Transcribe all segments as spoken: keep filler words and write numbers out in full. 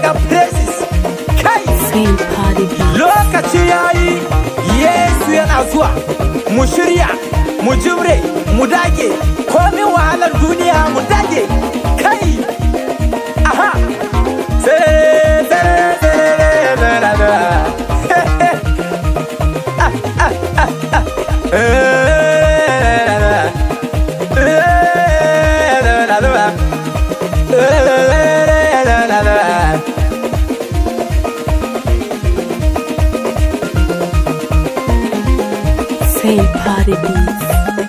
daga places kai Saint Party Beats. lokaci yayi Yesu yana zuwa mu shirya mu jimre mu dage komin wahalar duniya mu dage kai aha sere sere sere sere ah ah ah ah Saint Party Beats.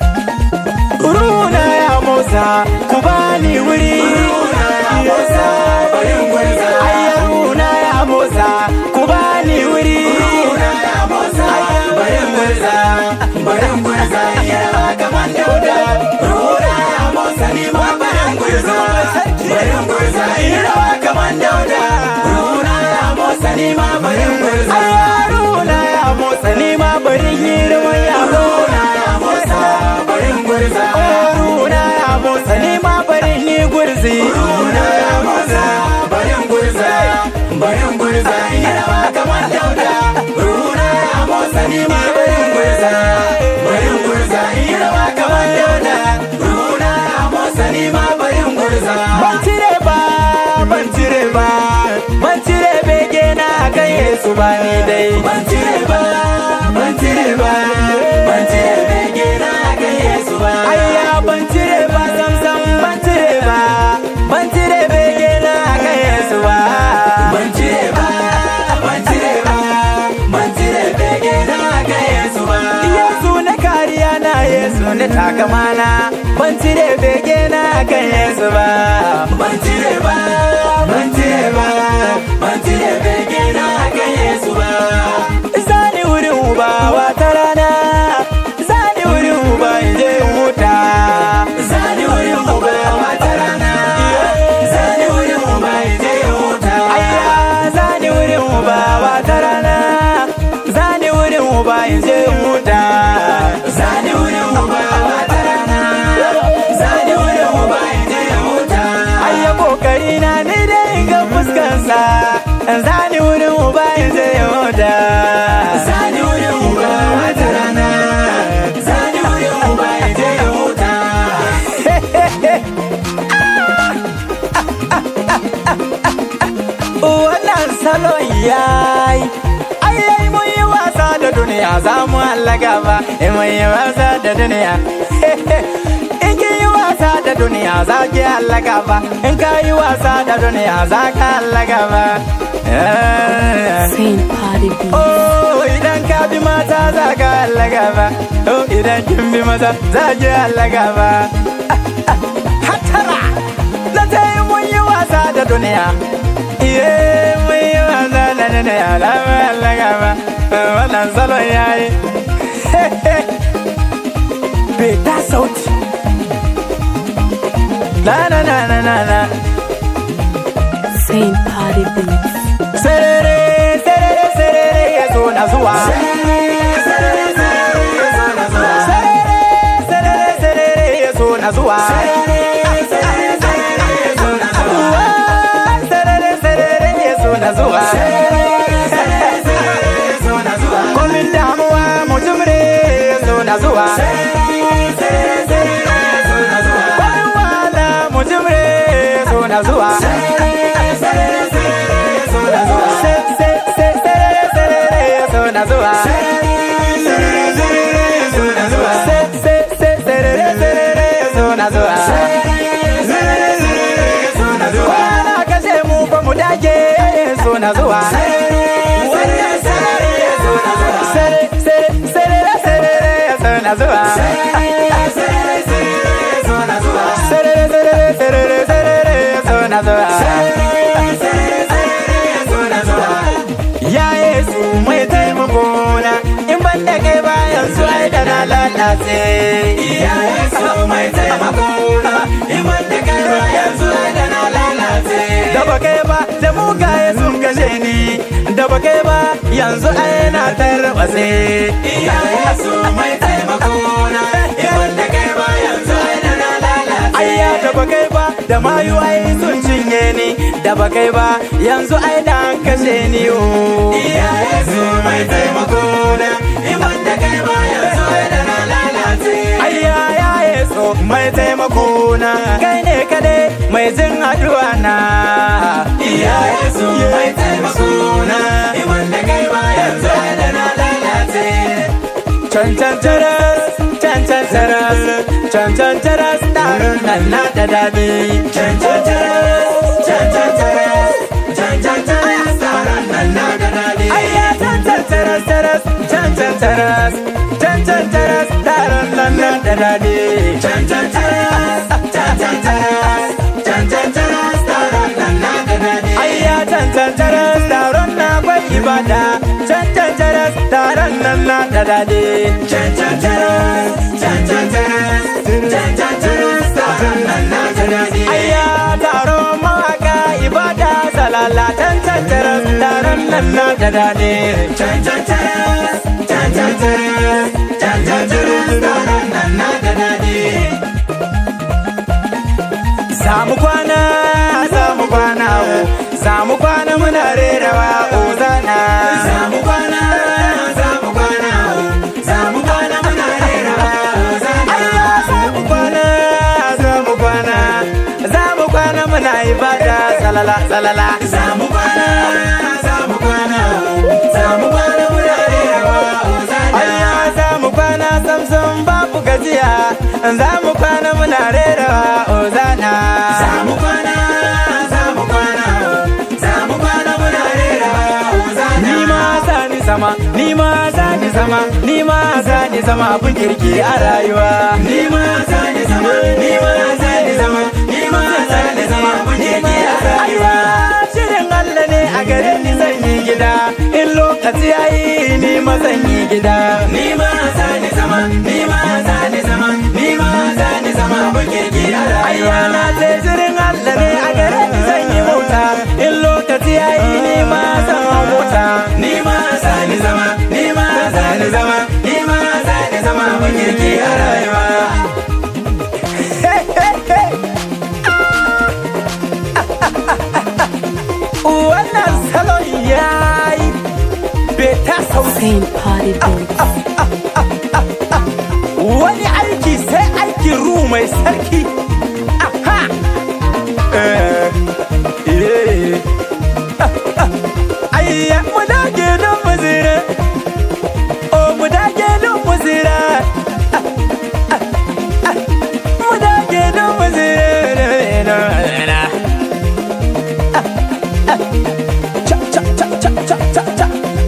Runa ya Musa kubani wuri Runa ya Musa barin gurza ayya Runa ya Musa kubani wuri Runa ya Musa barin gurza barin gurza yawa kaman dauda Runa ya Musa ni ma barin gurza barin gurza yawa kaman dauda Runa ya Musa ni ma barin gurza ayya Runa ya Musa ni ma barin girman ya Runa ya Musa barin gurza Runa ya Musa ni ma barin ni gurzi Runa ya Musa barin gurza barin gurza yawa kaman dauda Runa ya Musa ni ma barin gurza barin gurza yawa kaman dauda Runa ya Musa ni ma barin gurza ban cire ba ban cire ba ban cire bege na kan Yesu ba ni dai ban cire ba ban cire ba ban cire bege na kan Yesu ba ayya ban cire ba sam sam ban cire ba ban cire bege na kan Yesu ba ban cire ba ban cire ba ban cire bege na kan Yesu ba Yesu ne kariya na Yesu ne takamana ban cire bege na kan Yesu ba ban cire ba ban cire ba ban cire bege na kan Yesu ba zani wurin uba wata rana zani wurin uba inje huta zani wurin uba wata rana zani wurin uba inje huta ayya zani wurin uba wata rana zani wurin uba inje huta zani wurin uba wata rana zani wurin uba inje huta ayya kokari na ni dai ga fuskansa zani wurin uba inje huta zani wurin uba wata rana zani wurin uba inje huta wannan salon yayi ayyai mun yi wasa da duniya za mu hallaka ba in mun yi wasa da duniya in kin yi wasa da duniya za ki hallaka ba in ka yi wasa da duniya za ka hallaka ba Saint Party Beats. oh idan ka bi mata za ka hallaka ba oh idan kin bi mata za ki hallaka ba hatara na ta yi mun yi wasa da duniya iye mun yi wasa da duniya za mu hallaka ba wannan salon yayi beta sauti na na na na na na Saint Party Beats. serere serere serere yazo na zuwa serere serere serere yazo na zuwa serere serere yazo na zuwa serere serere serere yazo na zuwa serere serere yazo na zuwa serere serere yazo na zuwa komin damuwa mu jimre yazo na zuwa serere serere serere yazo na zuwa komin wala mu jimre yazo na zuwa serere serere serere yazo na zuwa se se se serere serere yazo na zuwa serere serere serere yazo na zuwa se se se serere serere yazo na zuwa serere serere serere yazo na zuwa ana kashe mu fa mu dage yazo na zuwa serere serere serere yazo na zuwa serere serere serere yazo na zuwa serere serere serere yazo na zuwa serere serere serere serere yazo na zuwa serere serere serere yazo na zuwa ya Yesu mai taimako na in ban da kai ba yanzu ai da na lalace ya Yesu mai taimako na in ban da kai ba yanzu ai da na lalace da ba kai ba da mugaye sun kashe ni da ba kai ba yanzu ai na tarwatse ya Yesu mai taimako na in ban da kai ba yanzu ai da na lalace ayya da ba kai ba da mayu ai sun cinye ni da ba kai ba yanzu ai da an kashe ni o iyaye su mai taimako na iman da kai ba yanzu ai da na lalace ayya yaye so mai taimako na kai ne kadai mai jin addu'a na iyaye su mai taimako na iman da kai ba yanzu ai da na lalace can can taras can can taras can can taras taron nan na da dadi can can taras can can taras can can taras taron nan na da dadi ayya can can taras taras can can taras can can taras taron nan na da dadi can can taras can can taras can can taras taron nan na da dadi ayya can can taras taron na bai ibada can can taras taron nan na da dadi can can taras can can taras can can taras taron nan na da dadi ayya taron mawaka ibada salala can can taras taron nan na da dadi can can taras can can taras can can taras taron nan na da dadi Samu kwana, samu kwana, samu kwana muna rerawa ozana. Samu kwana, samu kwana, samu kwana muna rerawa ozana. Ayya samu kwana, samu kwana, samu kwana muna ibada salala salala. Samu kwana, samu kwana, samu kwana muna rerawa ozana. Ayya samu kwana samsam babu gajiya, samu kwana muna rerawa ozana. Samu kwana, samu kwana, samu kwana muna rerawa ozana. Ni ma zani zama, ni ma zani zama, ni ma zani zama abin kirki a rayuwa. Ni ma zani zama, ni ma zani zama, ni ma zani zama abin kirki a rayuwa. Shirin Allah ne a gare ni zan yi gida, in lokaci yayi ni ma zan yi gida. Ni ma zani zama, ni ma zani zama, ni ma zani zama abin kirki a rayuwa. Ayyana ce shirin Allah ne a gare ni zan yi mota, in lokaci yayi ni ma zan hau mota. Ni ma zani zama, ni ma zani zama, ni ma zani zama abin kirki a rayuwa. Wannan salon yayi beta sauti. Saint Party Beats. Wani aiki sai aikin ruhu mai sarki. Aha! Eh, eh. Ah, ah. Ayya, mu dage don mu zira. Oh, mu dage don mu zira. Ah, ah, ah. Mu dage don mu zira. Ah, ah. Cha, cha, cha, cha, cha, cha, cha.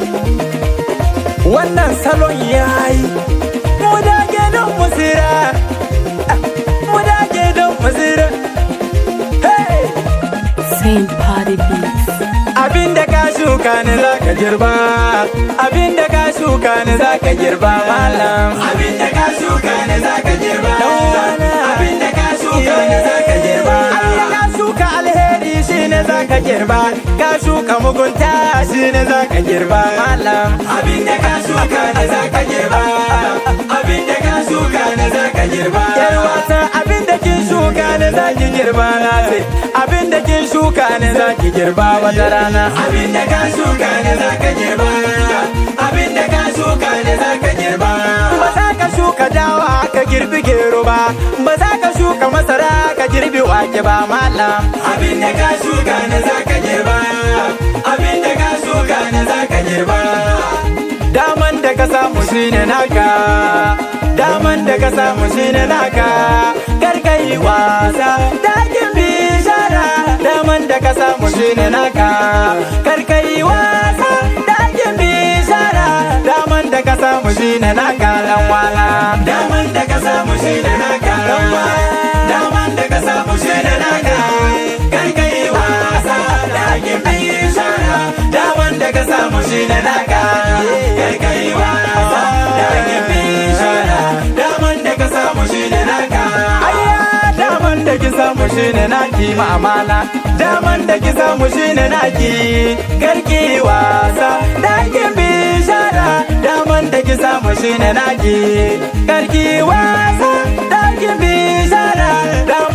Wannan salon yayi. Mu dage don mu zira. Ah, mu dage don mu zira. Hey! Saint Party Beats. Abinda ka shuka ne za ka girba, abinda ka shuka ne za ka girba malam. Abinda ka shuka ne za ka girba. Ɗan'uwana. Abinda ka shuka ne za ka girba. Abinda ka shuka alheri shi ne za ka girba, ka shuka mugunta shi ne za ka girba malam. Abinda ka shuka ne za ka girba. Abinda ka shuka ne za ka girba. Yar wata abinda kin shuka ne za ki girba na ce, abinda kin shuka ne za ki girba wata rana. Abinda ka shuka ne za ka girba. Abinda ka shuka ne za ka girba. Ba za ka shuka dawa ka girbi gero ba, ba za ka shuka masara ka girbi wake ba malam. Abinda ka shuka ne za ka girba. Abinda ka shuka ne za ka girba. Daman da ka samu shine naka, daman da ka samu shine naka, kar ka yi wasa dakin bishara. Daman da ka samu shine naka, kar ka yi wasa dakin bishara. Daman da ka samu shine naka dan wala. Daman da ka samu shi da naka. Daman da ka samu shi da naka. Kar ka yi wasa da hakin bishara. Daman da ka samu shi da naka. Kar ka yi wasa da hakin bishara. Daman da ka samu shi da naka. Ayya daman da ki samu shine naki ma'amala, daman da ki samu shine naki, karki wasa dakin bishara. Daman da ki samu shine naki, karki wasa dakin bishara. Daman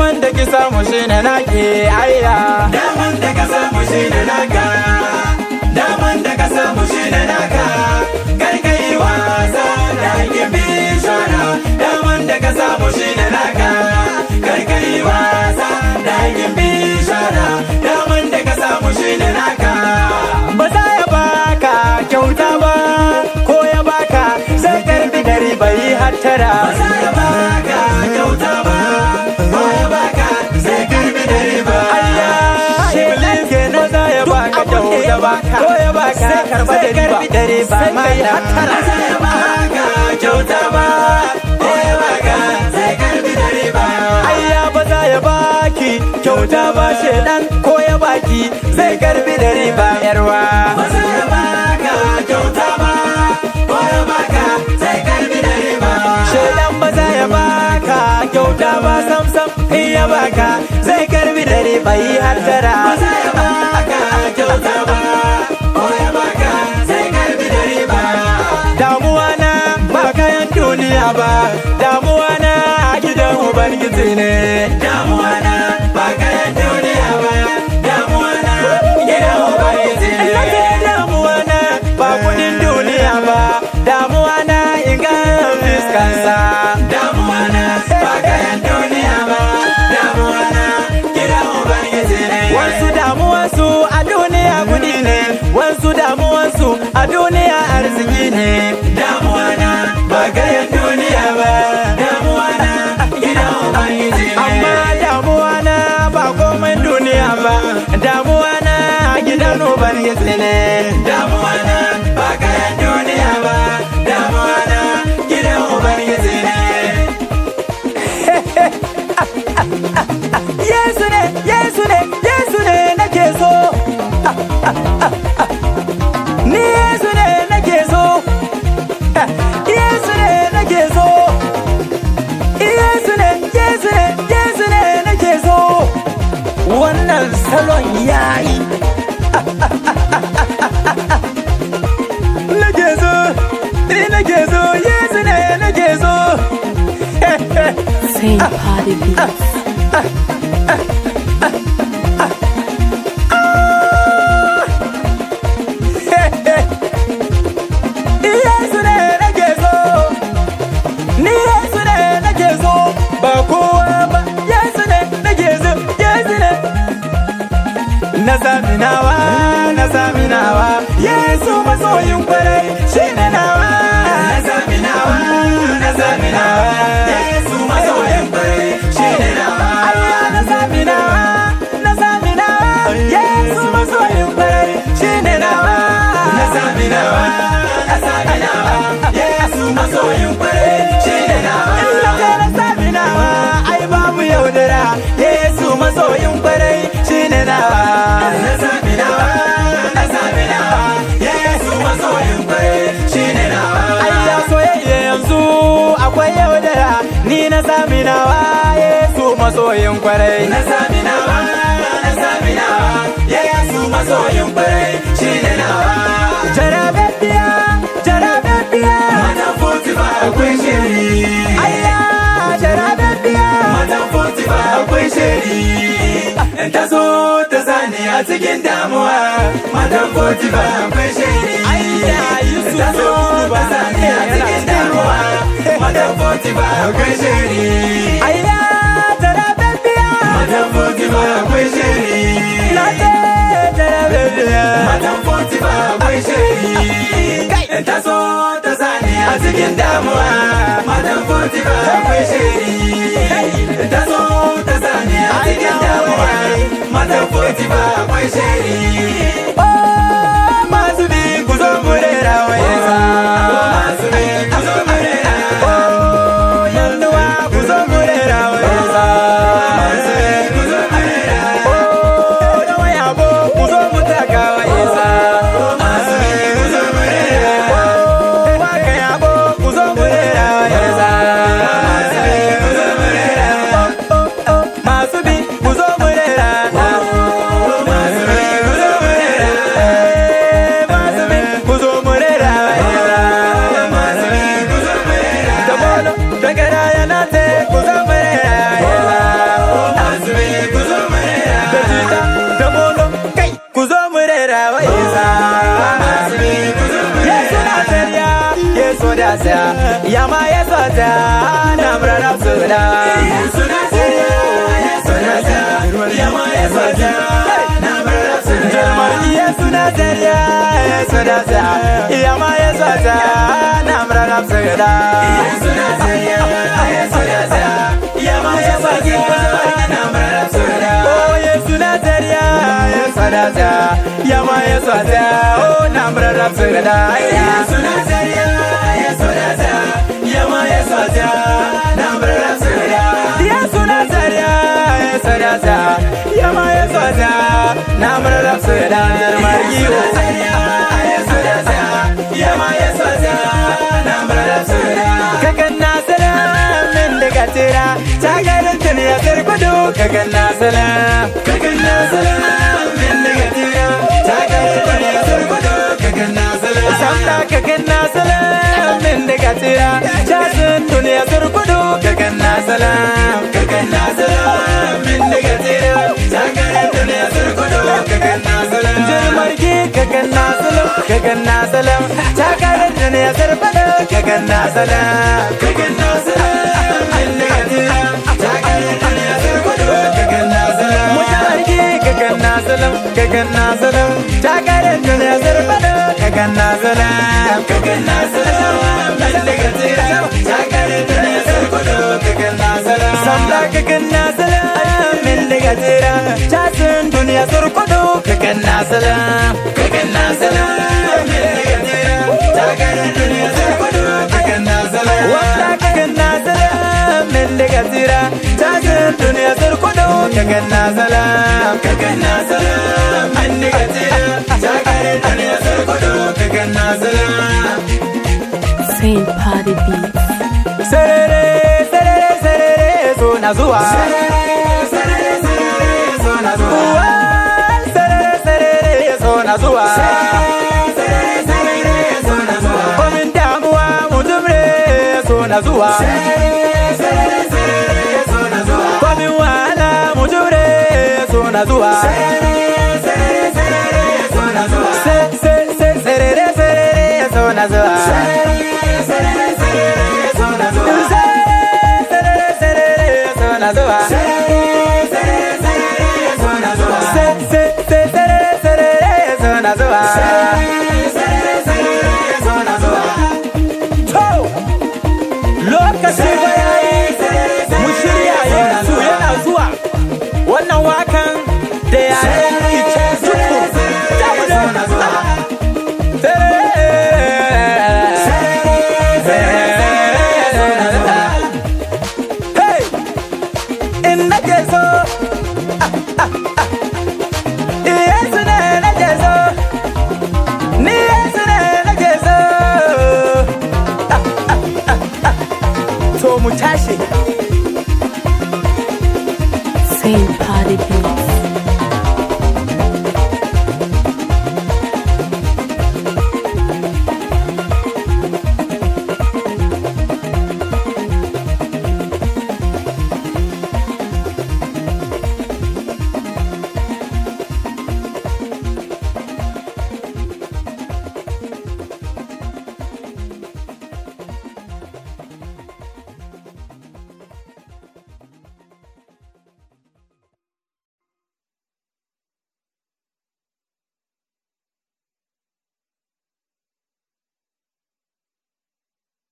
daman da ki samu shine naki ayya daman da ka samu shine naka daman da ka samu shine naka kar ka yi wasa da kin bishara daman da ka samu shine naka kar ka yi wasa da kin bishara daman da ka samu shine naka ba za ya baka kyauta ba ko ya baka sai karbi dari bai hattara ba za ya baka kyauta ba ko ya baka sai karbi dari ba ayya shelan ke na za ya baka kyauta ba ko ya baka sai karba dari ba mai hattara ba za ya baka kyauta ba ko ya baka sai karbi dari ba ayya ba za ya baki kyauta ba shedan ko ya baki sai karbi dari ba yarwa ba za ya baka kyauta ba ko ya baka sai karbi dari ba shedan ba za ya baka kyauta ba sam sam in ya baka sai karbi dari bai hattara ba za ya baka kyauta ba ko ya baka sai karbi dari ba damuwa na ba kayan duniya ba damuwa na gidan ubangiji ne damuwa na ba kayan duniya ba damuwa na gidan ubangiji ne Nake damuwa na ba kudin duniya ba damuwa na inga fiskansa damuwa na ba kayan duniya ba damuwa na gidan ubangiji ne wasu damuwansu a duniya kudi ne wasu damuwansu a duniya arziki ne damuwa na ba kayan duniya ba damuwa na gidan ubangiji ne amma damuwa na ba komai duniya ba damuwa na gidan ubangiji ne damuwa na ba kayan duniya ba damuwa na gidan ubangiji ne Yesu ne Yesu ne Yesu ne nake so ni Yesu ne nake so Yesu ne nake so Yesu ne Yesu ne Yesu ne nake so wannan salon yayi nake so ni nake so Yesu ne nake so Saint Party Beats. Yesu ne nake so ni Yesu ne nake so ba kowa ba Yesu ne nake so Yesu ne na sami nawa na sami nawa Yesu masoyin kwarai shine nawa na sami nawa na sami nawa Yesu masoyin kwarai shine nawa Allah na sami nawa na sami nawa Yesu masoyin kwarai shine nawa na sami nawa na sami nawa Yesu masoyin kwarai shine nawa Allah na sami nawa ai babu yaudara Yesu masoyin kwarai shine nawa na sami nawa na sami nawa Yesu masoyin kwarai shine nawa ayya soyayya yanzu akwai yaudara ni na sami nawa Yesu masoyin kwarai na sami nawa na sami nawa Yesu masoyin kwarai shine nawa jarababbiya jarababbiya matan fotifa akwai shiri ayya jarababbiya matan fotifa akwai shiri in ta so ta sani a cikin damuwa matan fotifa akwai shiri ayya Yusuf ta so ta sani a cikin damuwa matan fotifa akwai shiri ayya jarababbiya matan fotifa akwai shiri na ce jarababbiya matan fotifa akwai shiri in ta so ta sani a cikin damuwa matan fotifa akwai shiri in ta so ta sani a cikin damuwa matan fotifa akwai shiri oh masu bi ku zo mu rera wa Yesu masu bi ku zo mu rera oh yanduwa ku zo mu rera wa Yesu masu bi ku zo mu rera oh yawan yabo ku zo mu taka wa Yesu masu bi ku zo mu rera oh waka yabo ku zo mu rera wa Yesu masu bi ku zo mu rera oh oh oh masu bi ku zo mu rera masu bi ku zo mu rera soda sa yama ya soda namra rap soda Suna saya, ya suna saya, yama ya soja, namra rap soda. Jarmar ya suna saya ya soda sa yama ya soda namra rap soda Suna saya, ya suna saya, yama ya soja, namra rap soda. Oh ya suna saya ya soda sa yama ya soda oh namra rap soda Suna saya, ya suna saya, yama ya soja, namra rap soda. Ya suna saya ya soda sa yama ya soda namra rap soda Jarmar yo kakanna salam min daga tira tagarin tuniya sarkudu kakanna salam Kakanna salam, min daga tira, tagarin tuniya sarkudu, kakanna salam. samta kakanna salam min daga tira jasun tuniya sarkudu kakanna salam Kakanna salam, min daga tira, tagarin tuniya sarkudu, kakanna salam. Jarmar ki kakanna salam kakanna salam tagarin tuniya sarkudu kakanna salam Kakanna salam, min daga tira, tagarin tuniya sarkudu, kakanna salam. Mutarki kakanna salam kakanna salam tagarin tuniya sarkudu kakanna salam Kakanna salam, min daga tira, tagarin tuniya sarkudu, kakanna salam. Samla kakanna salam min daga tira jasun tuniya sarkudu kakanna salam Kakanna salam, min daga tira, tagarin tuniya sarkudu, kakanna salam. Wata kakanna salam min daga tira jasun tuniya sarkudu kakanna salam Kakanna salam, min daga tira, tagarin tuniya sarkudu, kakanna salam. Saint Party Beats. Serere serere serere so na zuwa Sarere, sarere, sona zuwa. Uwa, serere serere so na zuwa Sarere, sarere, sona zuwa. Komin damuwa mutumre so na zuwa Sarere, sarere, sarere, sona zuwa. Komin wahala mutumre so na zuwa Sarere, sarere, sarere, sona zuwa. Se se se serere serere so na zuwa Sarere, sarere, sarere, sona zuwa. Se serere serere so na zuwa Sarere, sarere, sarere, sona zuwa. Se se se serere serere so na zuwa Sarere,